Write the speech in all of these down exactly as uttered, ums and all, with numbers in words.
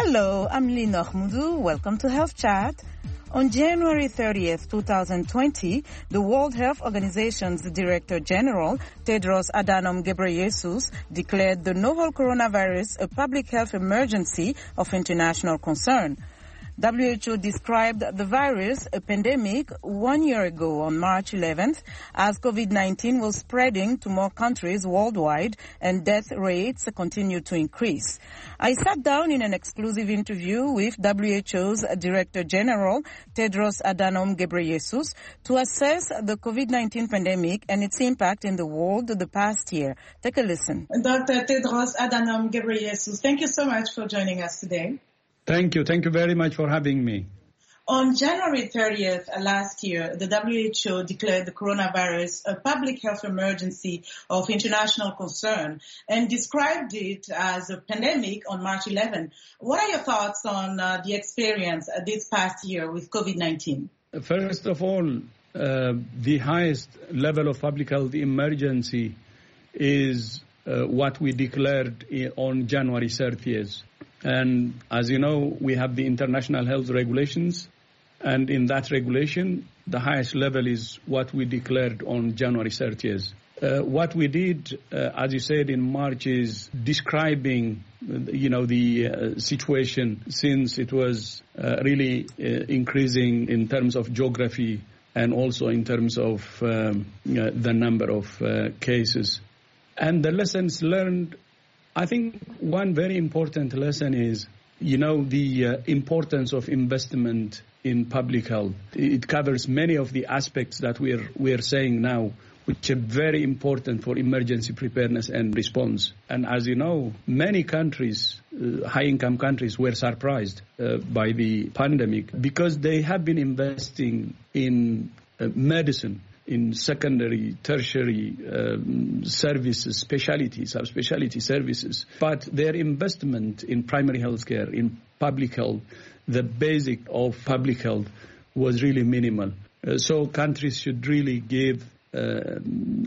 Hello, I'm Lina Khmudu. Welcome to Health Chat. On January thirtieth, twenty twenty, the World Health Organization's Director General, Tedros Adhanom Ghebreyesus, declared the novel coronavirus a public health emergency of international concern. W H O described the virus, a pandemic, one year ago on March eleventh, as COVID nineteen was spreading to more countries worldwide and death rates continued to increase. I sat down in an exclusive interview with W H O's Director General, Tedros Adhanom Ghebreyesus, to assess the COVID nineteen pandemic and its impact in the world the past year. Take a listen. Doctor Tedros Adhanom Ghebreyesus, thank you so much for joining us today. Thank you. Thank you very much for having me. On January thirtieth last year, the W H O declared the coronavirus a public health emergency of international concern and described it as a pandemic on March eleventh. What are your thoughts on uh, the experience uh, this past year with COVID nineteen? First of all, uh, the highest level of public health emergency is uh, what we declared on January thirtieth. And as you know, we have the international health regulations, and in that regulation, the highest level is what we declared on January thirtieth. Uh, what we did, uh, as you said, in March is describing, you know, the uh, situation since it was uh, really uh, increasing in terms of geography and also in terms of um, uh, the number of uh, cases. And the lessons learned, I think one very important lesson is, you know, the uh, importance of investment in public health. It covers many of the aspects that we're we're saying now, which are very important for emergency preparedness and response. And as you know, many countries, uh, high-income countries, were surprised uh, by the pandemic because they have been investing in uh, medicine, in secondary, tertiary um, services, specialty, subspecialty services. But their investment in primary health care, in public health, the basic of public health, was really minimal. Uh, so countries should really give uh,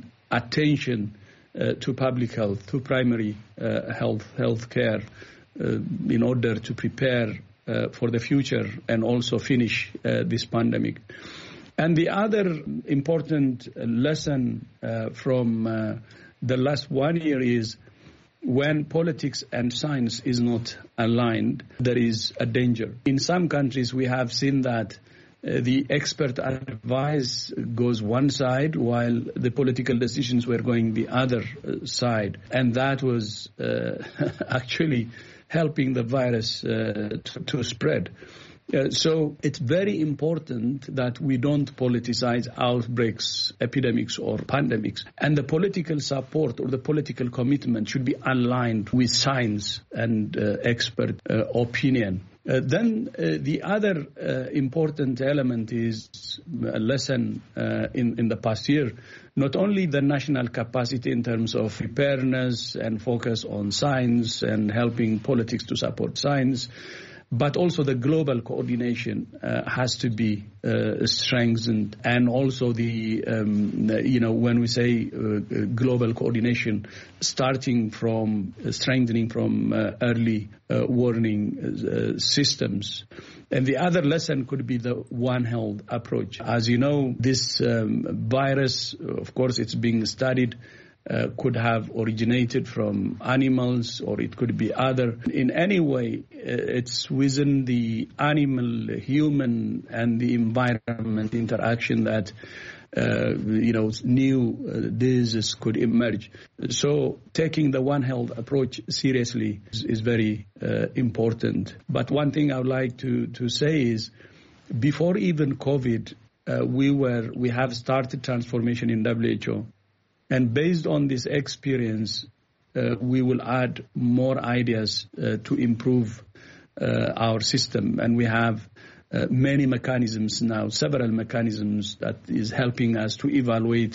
attention uh, to public health, to primary uh, health, health care, uh, in order to prepare uh, for the future and also finish uh, this pandemic. And the other important lesson uh, from uh, the last one year is when politics and science is not aligned, there is a danger. In some countries, we have seen that uh, the expert advice goes one side while the political decisions were going the other uh, side. And that was uh, actually helping the virus uh, to, to spread. Uh, so it's very important that we don't politicize outbreaks, epidemics, or pandemics. And the political support or the political commitment should be aligned with science and uh, expert uh, opinion. Uh, then uh, the other uh, important element is a lesson uh, in, in the past year, not only the national capacity in terms of preparedness and focus on science and helping politics to support science, but also the global coordination uh, has to be uh, strengthened. And also the, um, you know, when we say uh, global coordination, starting from uh, strengthening from uh, early uh, warning uh, systems. And the other lesson could be the One Health approach. As you know, this um, virus, of course, it's being studied, Uh, could have originated from animals, or it could be other. In any way, uh, it's within the animal, human, and the environment interaction that, uh, you know, new uh, diseases could emerge. So taking the One Health approach seriously is, is very uh, important. But one thing I would like to, to say is, before even COVID, uh, we were we have started transformation in W H O. And based on this experience, uh, we will add more ideas uh, to improve uh, our system. And we have uh, many mechanisms now, several mechanisms that is helping us to evaluate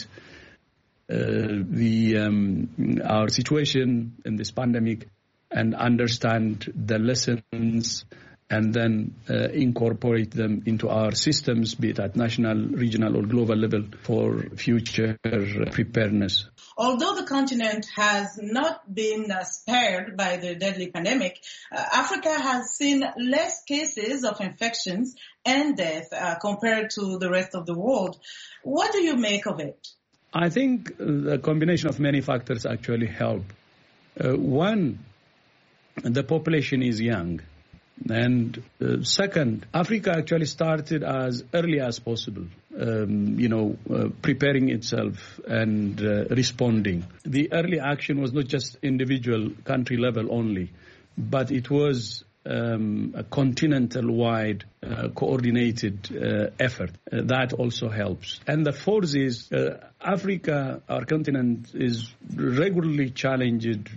uh, the um, our situation in this pandemic and understand the lessons and then uh, incorporate them into our systems, be it at national, regional, or global level, for future preparedness. although the continent has not been uh, spared by the deadly pandemic, uh, Africa has seen less cases of infections and death uh, compared to the rest of the world. What do you make of it? I think the combination of many factors actually help. Uh, one, the population is young. And uh, second, Africa actually started as early as possible, um, you know, uh, preparing itself and uh, responding. The early action was not just individual country level only, but it was um, a continental-wide uh, coordinated uh, effort. Uh, that also helps. And the fourth is uh, Africa, our continent, is regularly challenged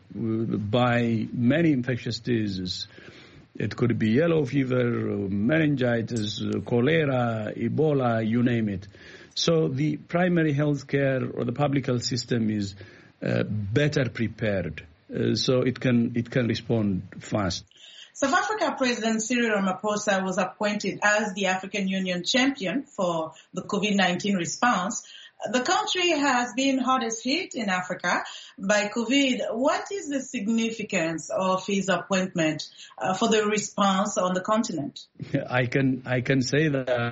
by many infectious diseases. It could be yellow fever, meningitis, cholera, Ebola, you name it. So the primary health care or the public health system is uh, better prepared, uh, so it can it can respond fast. South Africa President Cyril Ramaphosa was appointed as the African Union champion for the COVID nineteen response. The country has been hardest hit in Africa by COVID. What is the significance of his appointment uh, for the response on the continent? I can I can say that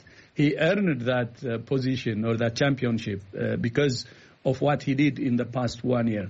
he earned that uh, position or that championship uh, because of what he did in the past one year.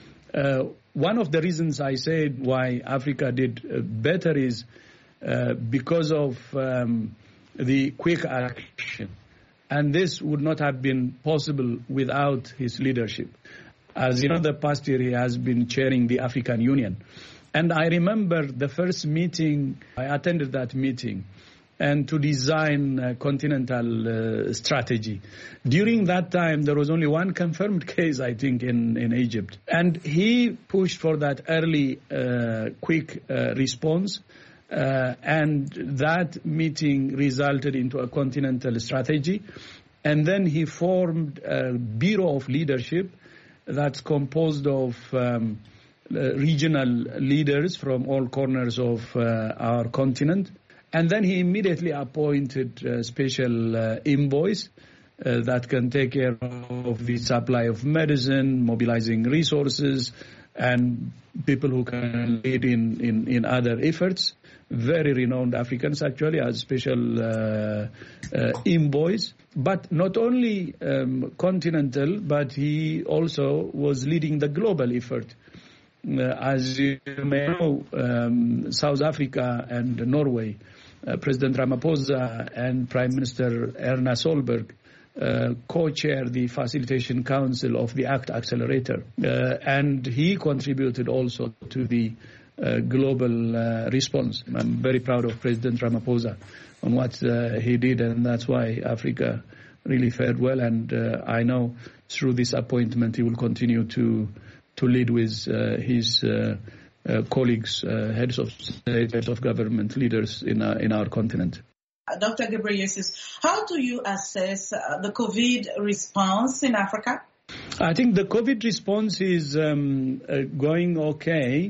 Uh, one of the reasons I said why Africa did uh, better is uh, because of um, the quick action. And this would not have been possible without his leadership. As you know, the past year he has been chairing the African Union. And I remember the first meeting, I attended that meeting, and to design a continental uh, strategy. During that time, there was only one confirmed case, I think, in, in Egypt. And he pushed for that early, uh, quick uh, response. Uh, and that meeting resulted into a continental strategy. And then he formed a Bureau of Leadership that's composed of um, uh, regional leaders from all corners of uh, our continent. And then he immediately appointed uh, special uh, envoys uh, that can take care of the supply of medicine, mobilizing resources, and people who can lead in, in, in other efforts. Very renowned Africans, actually, as special uh, uh, envoys. But not only um, continental, but he also was leading the global effort. Uh, as you may know, um, South Africa and Norway, uh, President Ramaphosa and Prime Minister Erna Solberg uh, co-chair the Facilitation Council of the ACT Accelerator. Uh, and he contributed also to the Uh, global uh, response. I'm very proud of President Ramaphosa on what uh, he did, and that's why Africa really fared well. And uh, I know through this appointment he will continue to to lead with uh, his uh, uh, colleagues, uh, heads of state, heads of government, leaders in our, in our continent. Doctor Ghebreyesus, how do you assess uh, the COVID response in Africa? I think the COVID response is um, uh, going okay.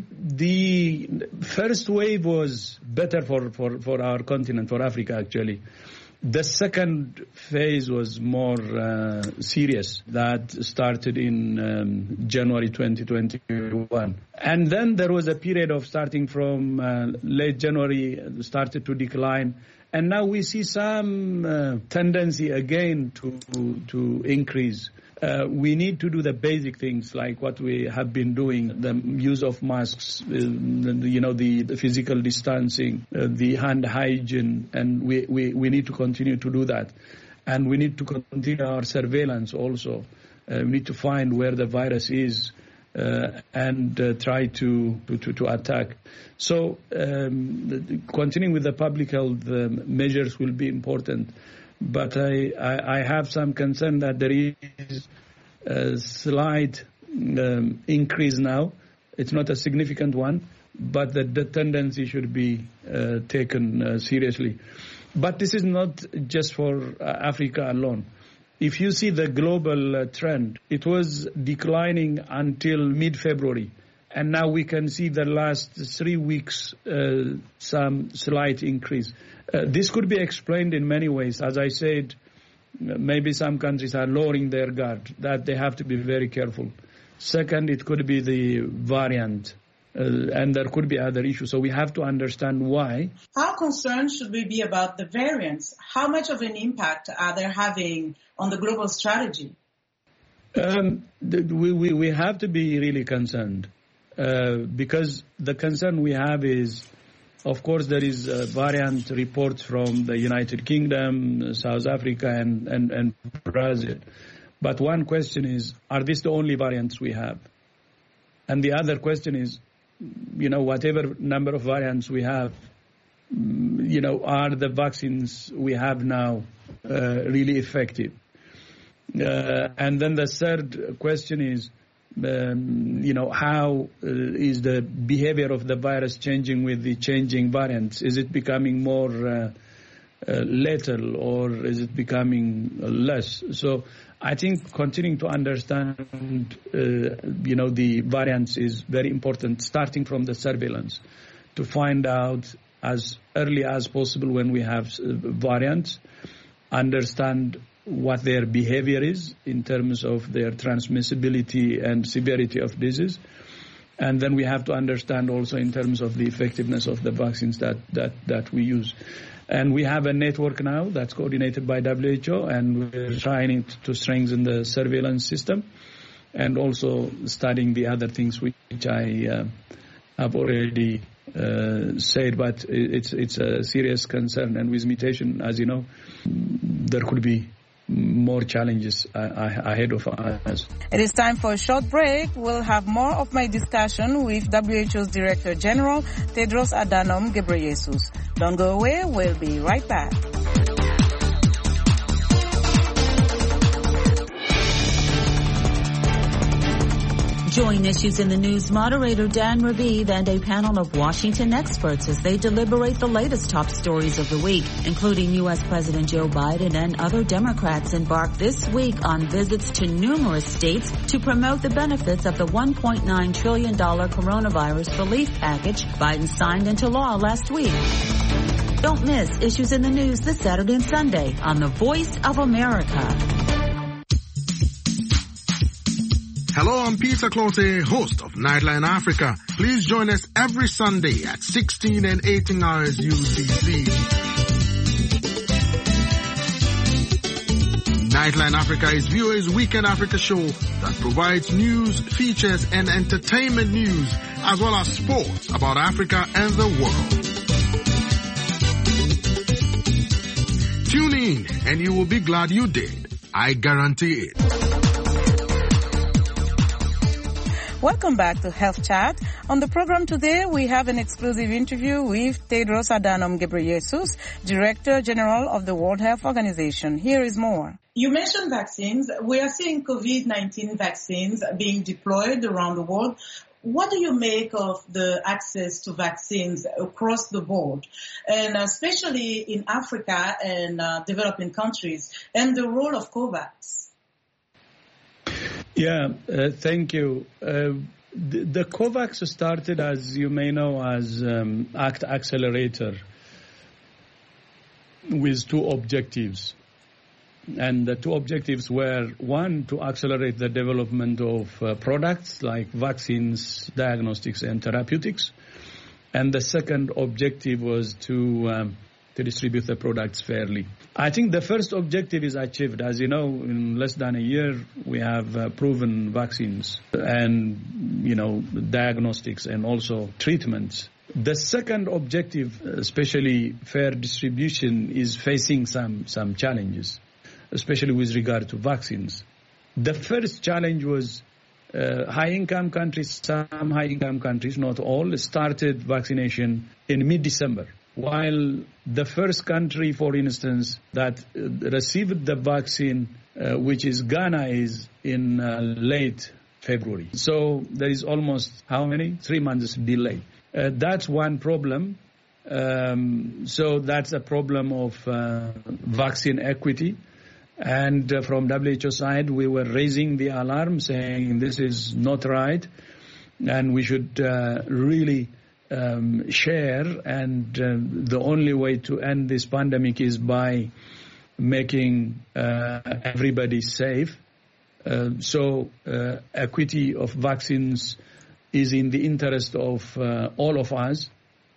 The first wave was better for, for, for our continent, for Africa actually. The second phase was more uh, serious. That started in um, January twenty twenty-one. And then there was a period of starting from uh, late January, started to decline. And now we see some uh, tendency again to, to increase. Uh, we need to do the basic things like what we have been doing, the use of masks, uh, you know, the, the physical distancing, uh, the hand hygiene, and we, we, we need to continue to do that. And we need to continue our surveillance also. Uh, we need to find where the virus is uh, and uh, try to, to, to attack. So um, continuing with the public health um, measures will be important. But I, I, I have some concern that there is a slight um, increase now. It's not a significant one, but the, the tendency should be uh, taken uh, seriously. But this is not just for uh, Africa alone. If you see the global uh, trend, it was declining until mid-February. And now we can see the last three weeks uh, some slight increase. Uh, this could be explained in many ways. As I said, maybe some countries are lowering their guard, that they have to be very careful. Second, it could be the variant, uh, and there could be other issues. So we have to understand why. How concerned should we be about the variants? How much of an impact are they having on the global strategy? Um, we, we, we have to be really concerned uh, because the concern we have is, of course, there is uh, variant reports from the United Kingdom, South Africa, and, and, and Brazil. But one question is, are these the only variants we have? And the other question is, you know, whatever number of variants we have, you know, are the vaccines we have now uh, really effective? Uh, and then the third question is, um, you know, how uh, is the behavior of the virus changing with the changing variants? Is it becoming more uh, uh, lethal, or is it becoming less? So I think continuing to understand, uh, you know, the variants is very important, starting from the surveillance, to find out as early as possible when we have uh, variants, understand what their behavior is in terms of their transmissibility and severity of disease. And then we have to understand also in terms of the effectiveness of the vaccines that, that, that we use. And we have a network now that's coordinated by W H O, and we're trying to strengthen the surveillance system and also studying the other things which I uh, have already uh, said. But it's, it's a serious concern. And with mutation, as you know, there could be more challenges ahead of us. It is time for a short break. We'll have more of my discussion with W H O's Director General, Tedros Adhanom Ghebreyesus. Don't go away. We'll be right back. Join Issues in the News moderator Dan Raviv and a panel of Washington experts as they deliberate the latest top stories of the week, including U S President Joe Biden and other Democrats embark this week on visits to numerous states to promote the benefits of the one point nine trillion dollars coronavirus relief package Biden signed into law last week. Don't miss Issues in the News this Saturday and Sunday on the Voice of America. Hello, I'm Peter Close, host of Nightline Africa. Please join us every Sunday at sixteen and eighteen hours U T C. Nightline Africa is V O A's Weekend Africa show that provides news, features, and entertainment news, as well as sports about Africa and the world. Tune in and you will be glad you did. I guarantee it. Welcome back to Health Chat. On the program today, we have an exclusive interview with Tedros Adhanom Ghebreyesus, Director General of the World Health Organization. Here is more. You mentioned vaccines. We are seeing COVID nineteen vaccines being deployed around the world. What do you make of the access to vaccines across the board, and especially in Africa and uh, developing countries, and the role of COVAX? Yeah, uh, thank you. Uh, the, the COVAX started, as you may know, as um, ACT Accelerator with two objectives. And the two objectives were, one, to accelerate the development of uh, products like vaccines, diagnostics, and therapeutics. And the second objective was to um, to distribute the products fairly. I think the first objective is achieved. As you know, in less than a year, we have uh, proven vaccines and, you know, diagnostics and also treatments. The second objective, especially fair distribution, is facing some, some challenges, especially with regard to vaccines. The first challenge was uh, high-income countries, some high-income countries, not all, started vaccination in mid-December. While the first country, for instance, that uh, received the vaccine, uh, which is Ghana, is in uh, late February. So there is almost how many? Three months delay. Uh, that's one problem. Um, so that's a problem of uh, vaccine equity. And uh, from W H O side, we were raising the alarm saying this is not right and we should uh, really um, share. And uh, the only way to end this pandemic is by making uh, everybody safe. Uh, so uh, equity of vaccines is in the interest of uh, all of us,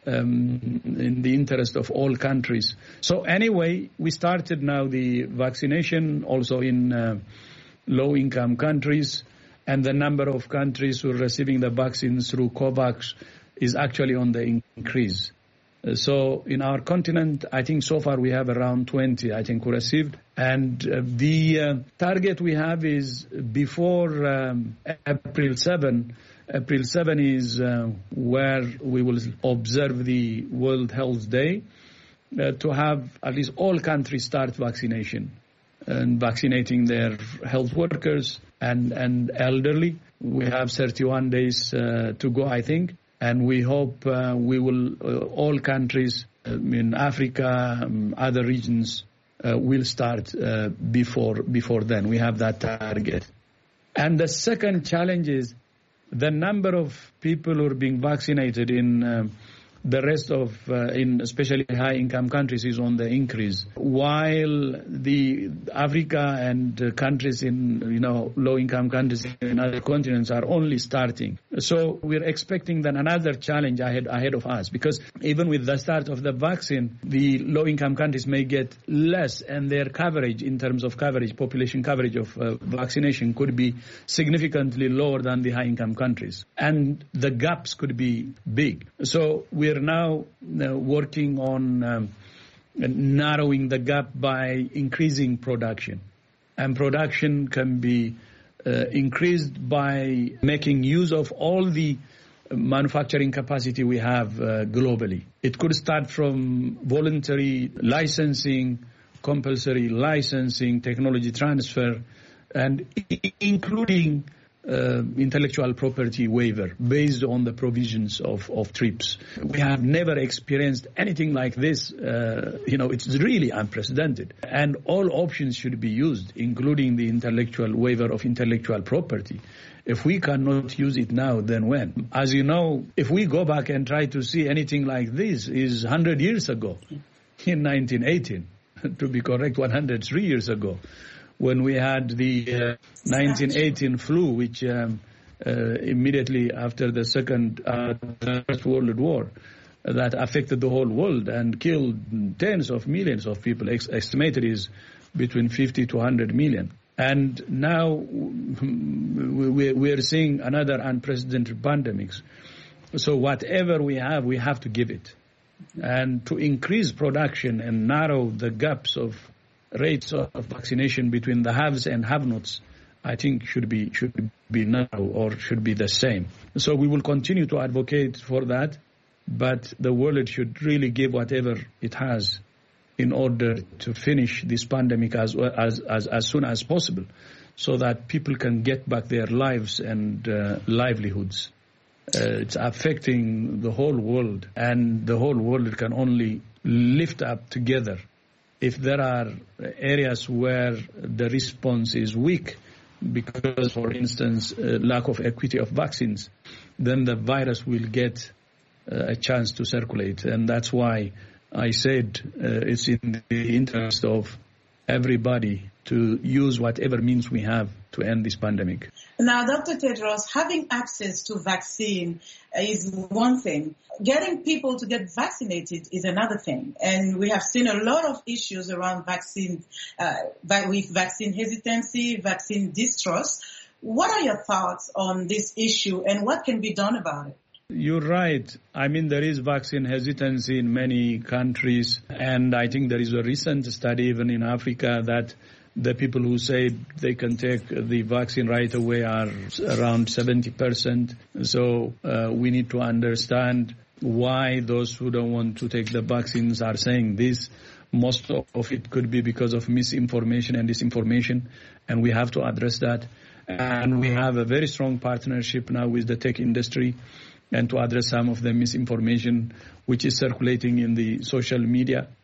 um, in the interest of all countries. So anyway, we started now the vaccination also in uh, low-income countries, and the number of countries who are receiving the vaccines through COVAX is actually on the increase. Uh, so in our continent, I think so far we have around twenty, I think, who received. And uh, the uh, target we have is before um, April seventh. April seventh is uh, where we will observe the World Health Day, uh, to have at least all countries start vaccination and vaccinating their health workers and, and elderly. We have thirty-one days uh, to go, I think. And we hope uh, we will, uh, all countries um, in Africa, um, other regions, uh, will start uh, before before then. We have that target. And the second challenge is the number of people who are being vaccinated in uh, the rest of, uh, in especially high-income countries, is on the increase, while the Africa and uh, countries in, you know, low-income countries in other continents are only starting. So we're expecting then another challenge ahead ahead of us, because even with the start of the vaccine, the low-income countries may get less, and their coverage in terms of coverage, population coverage of uh, vaccination could be significantly lower than the high-income countries, and the gaps could be big. So we We're now uh, working on um, narrowing the gap by increasing production. And production can be uh, increased by making use of all the manufacturing capacity we have uh, globally. It could start from voluntary licensing, compulsory licensing, technology transfer, and including Uh, intellectual property waiver based on the provisions of, of TRIPS. We have never experienced anything like this. Uh, you know, it's really unprecedented. And all options should be used, including the intellectual waiver of intellectual property. If we cannot use it now, then when? As you know, if we go back and try to see anything like this, is one hundred years ago, in nineteen eighteen, to be correct, one hundred three years ago, when we had the uh, nineteen eighteen flu, which um, uh, immediately after the Second uh, First World War, uh, that affected the whole world and killed tens of millions of people. Ex- estimated is between fifty to one hundred million. And now we, we are seeing another unprecedented pandemics. So whatever we have, we have to give it. And to increase production and narrow the gaps of rates of vaccination between the haves and have-nots, I think should be should be narrow or should be the same. So we will continue to advocate for that, but the world should really give whatever it has in order to finish this pandemic as as as, as soon as possible, so that people can get back their lives and uh, livelihoods. Uh, it's affecting the whole world, and the whole world can only lift up together. If there are areas where the response is weak, because, for instance, uh, lack of equity of vaccines, then the virus will get uh, a chance to circulate. And that's why I said uh, it's in the interest of everybody to use whatever means we have to end this pandemic. Now, Doctor Tedros, having access to vaccine is one thing. Getting people to get vaccinated is another thing. And we have seen a lot of issues around vaccine, uh, with vaccine hesitancy, vaccine distrust. What are your thoughts on this issue, and what can be done about it? You're right. I mean, there is vaccine hesitancy in many countries. And I think there is a recent study even in Africa that the people who say they can take the vaccine right away are around seventy percent. So uh, we need to understand why those who don't want to take the vaccines are saying this. Most of it could be because of misinformation and disinformation, and we have to address that. And we have a very strong partnership now with the tech industry, and to address some of the misinformation which is circulating in the social media.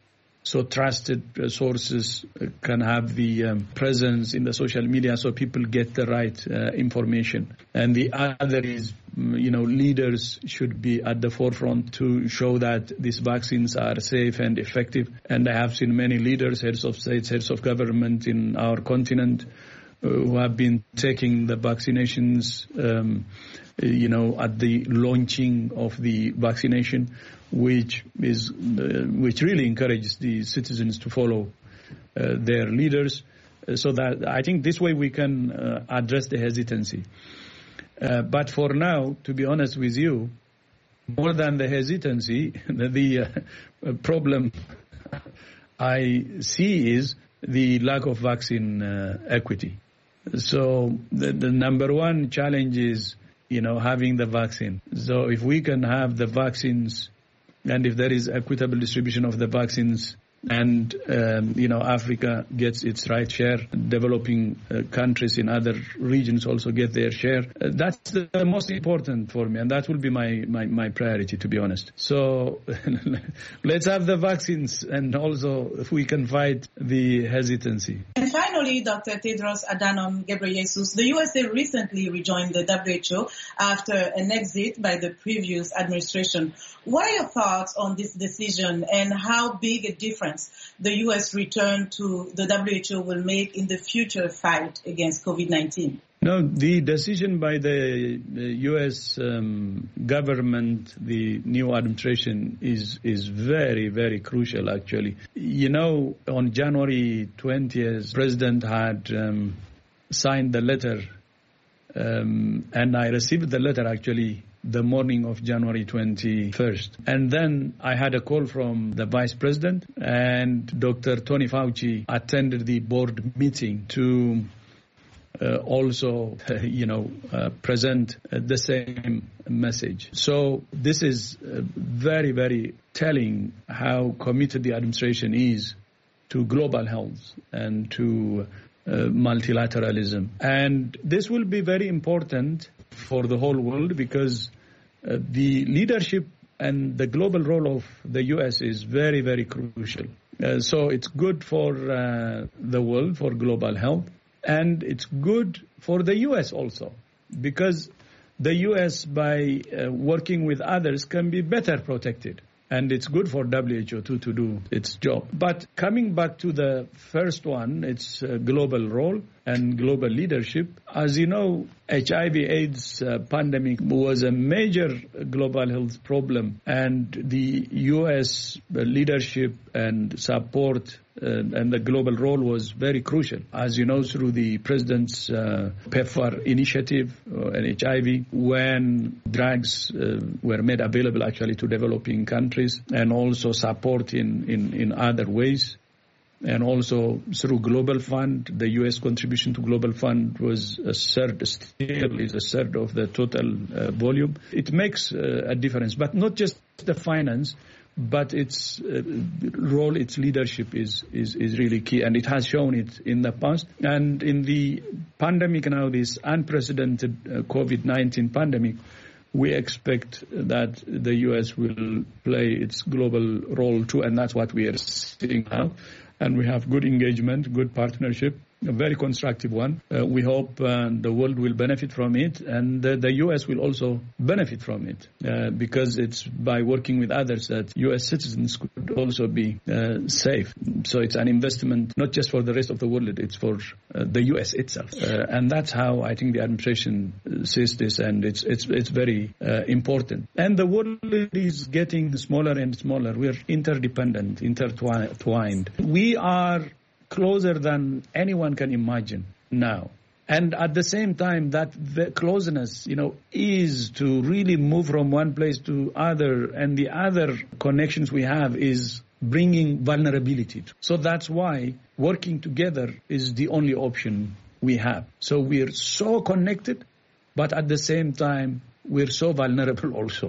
so trusted uh, sources uh, can have the um, presence in the social media so people get the right uh, information. And the other is, you know, leaders should be at the forefront to show that these vaccines are safe and effective. And I have seen many leaders, heads of states, heads of government in our continent uh, who have been taking the vaccinations, um, you know, at the launching of the vaccination, which is uh, which really encourages the citizens to follow uh, their leaders. Uh, so that I think this way we can uh, address the hesitancy. Uh, but for now, to be honest with you, more than the hesitancy, the uh, problem I see is the lack of vaccine uh, equity. So the, the number one challenge is, you know, having the vaccine. So if we can have the vaccines, and if there is equitable distribution of the vaccines, and, um, you know, Africa gets its right share, developing uh, countries in other regions also get their share. Uh, that's the, the most important for me, and that will be my, my, my priority, to be honest. So let's have the vaccines, and also if we can fight the hesitancy. And finally, Doctor Tedros Adhanom Ghebreyesus, the U S A recently rejoined the W H O after an exit by the previous administration. What are your thoughts on this decision, and how big a difference the U S return to the W H O will make in the future fight against COVID nineteen? No, the decision by the, the U S um, government, the new administration, is is very, very crucial, actually. You know, on January twentieth, President had um, signed the letter, um, and I received the letter, actually, the morning of January twenty-first. And then I had a call from the Vice President, and Doctor Tony Fauci attended the board meeting to uh, also, uh, you know, uh, present uh, the same message. So this is uh, very, very telling how committed the administration is to global health and to uh, multilateralism. And this will be very important for the whole world, because uh, the leadership and the global role of the U S is very, very crucial. Uh, so it's good for uh, the world, for global health, and it's good for the U S also, because the U S, by uh, working with others, can be better protected. And it's good for W H O too to do its job. But coming back to the first one, its uh, global role and global leadership. As you know, H I V AIDS uh, pandemic was a major global health problem, and the U S leadership and support uh, and the global role was very crucial. As you know, through the President's uh, PEPFAR initiative uh, and H I V, when drugs uh, were made available actually to developing countries, and also support in, in, in other ways. And also through Global Fund, the U S contribution to Global Fund was a third, still is a third of the total uh, volume. It makes uh, a difference, but not just the finance, but its uh, role, its leadership is, is, is really key, and it has shown it in the past. And in the pandemic now, this unprecedented uh, COVID nineteen pandemic, we expect that the U S will play its global role too, and that's what we are seeing now. And we have good engagement, good partnership, a very constructive one. Uh, we hope uh, the world will benefit from it, and uh, the U S will also benefit from it, uh, because it's by working with others that U S citizens could also be uh, safe. So it's an investment not just for the rest of the world, it's for uh, the U S itself. Uh, and that's how I think the administration sees this, and it's it's it's very uh, important. And the world is getting smaller and smaller. We are interdependent, intertwined. We are closer than anyone can imagine now. And at the same time, that the closeness, you know, is to really move from one place to other, and the other connections we have is bringing vulnerability. So that's why working together is the only option we have. So we're so connected, but at the same time, we're so vulnerable also.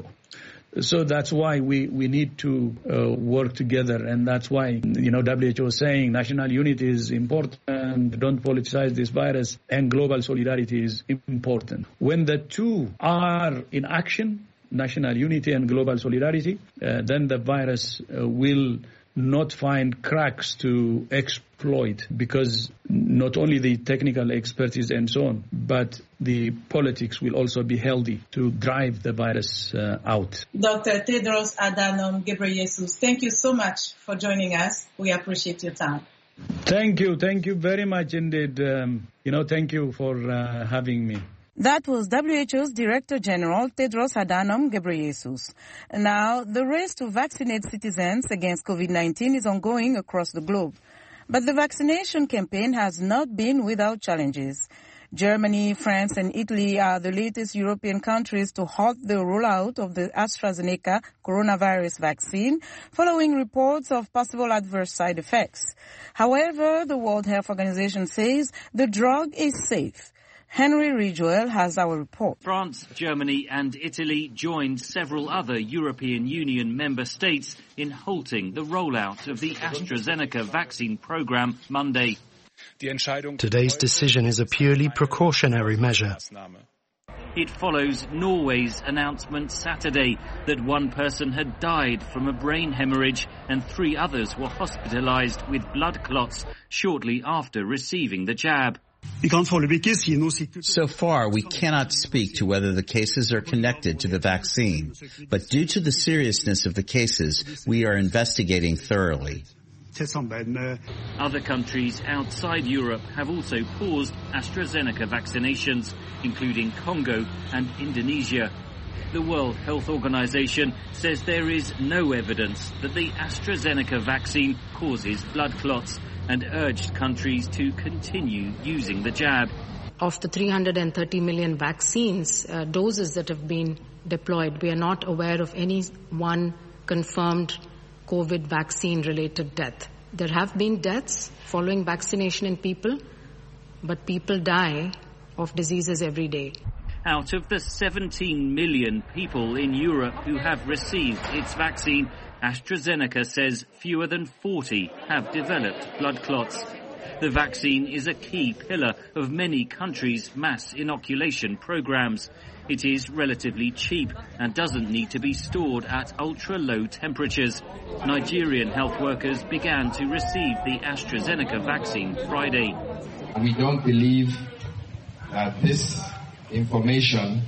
So that's why we, we need to uh, work together, and that's why, you know, W H O is saying national unity is important, don't politicize this virus, and global solidarity is important. When the two are in action, national unity and global solidarity, uh, then the virus uh, will not find cracks to exploit, because not only the technical expertise and so on, but the politics will also be healthy to drive the virus uh, out. Doctor Tedros Adhanom Ghebreyesus, thank you so much for joining us. We appreciate your time. Thank you. Thank you very much indeed. Um, you know, thank you for uh, having me. That was W H O's Director General Tedros Adhanom Ghebreyesus. Now, the race to vaccinate citizens against COVID nineteen is ongoing across the globe. But the vaccination campaign has not been without challenges. Germany, France and Italy are the latest European countries to halt the rollout of the AstraZeneca coronavirus vaccine following reports of possible adverse side effects. However, the World Health Organization says the drug is safe. Henry Ridgewell has our report. France, Germany and Italy joined several other European Union member states in halting the rollout of the AstraZeneca vaccine program Monday. Today's decision is a purely precautionary measure. It follows Norway's announcement Saturday that one person had died from a brain hemorrhage and three others were hospitalized with blood clots shortly after receiving the jab. So far, we cannot speak to whether the cases are connected to the vaccine, but due to the seriousness of the cases, we are investigating thoroughly. Other countries outside Europe have also paused AstraZeneca vaccinations, including Congo and Indonesia. The World Health Organization says there is no evidence that the AstraZeneca vaccine causes blood clots, and urged countries to continue using the jab. Of the three hundred thirty million vaccines uh, doses that have been deployed, we are not aware of any one confirmed COVID vaccine-related death. There have been deaths following vaccination in people, but people die of diseases every day. Out of the seventeen million people in Europe who have received its vaccine, AstraZeneca says fewer than forty have developed blood clots. The vaccine is a key pillar of many countries' mass inoculation programs. It is relatively cheap and doesn't need to be stored at ultra-low temperatures. Nigerian health workers began to receive the AstraZeneca vaccine Friday. We don't believe that this information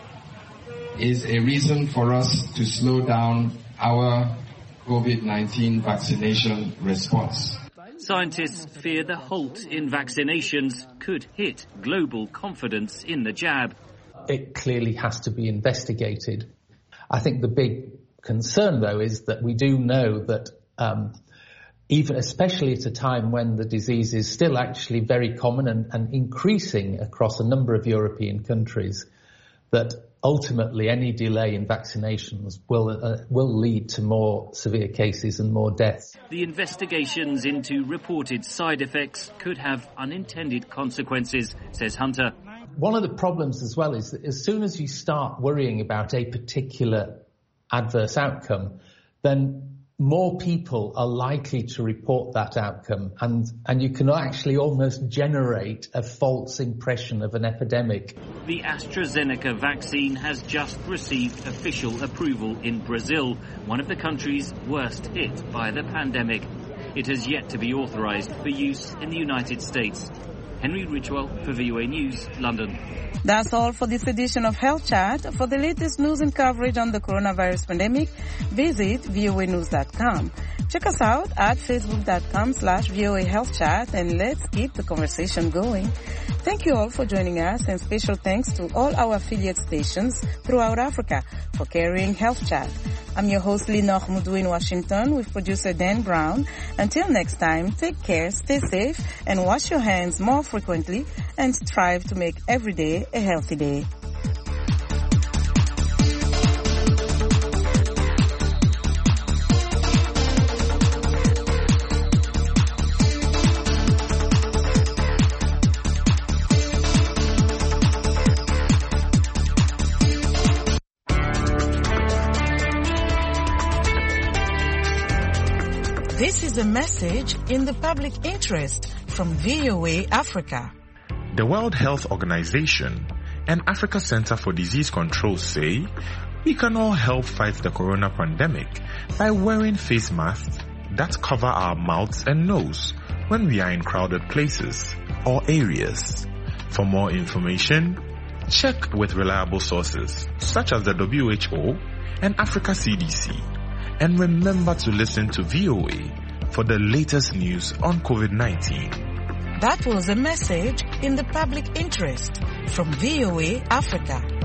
is a reason for us to slow down our COVID nineteen vaccination response. Scientists fear the halt in vaccinations could hit global confidence in the jab. It clearly has to be investigated. I think the big concern, though, is that we do know that um, even especially at a time when the disease is still actually very common and, and increasing across a number of European countries, that ultimately any delay in vaccinations will uh, will lead to more severe cases and more deaths. The investigations into reported side effects could have unintended consequences, says Hunter. One of the problems as well is that as soon as you start worrying about a particular adverse outcome, then more people are likely to report that outcome, and, and you can actually almost generate a false impression of an epidemic. The AstraZeneca vaccine has just received official approval in Brazil, one of the countries worst hit by the pandemic. It has yet to be authorized for use in the United States. Henry Ridgewell for V O A News, London. That's all for this edition of Health Chat. For the latest news and coverage on the coronavirus pandemic, visit V O A news dot com. Check us out at facebook.com slash VOA Health Chat, and let's keep the conversation going. Thank you all for joining us, and special thanks to all our affiliate stations throughout Africa for carrying Health Chat. I'm your host, Linor Mudu in Washington, with producer Dan Brown. Until next time, take care, stay safe, and wash your hands more frequently, and strive to make every day a healthy day. This is a message in the public interest from V O A Africa. The World Health Organization and Africa Center for Disease Control say we can all help fight the corona pandemic by wearing face masks, that cover our mouths and nose when we are in crowded places or areas. For more information, check with reliable sources such as the W H O and Africa C D C. And remember to listen to V O A for the latest news on COVID nineteen. That was a message in the public interest from V O A Africa.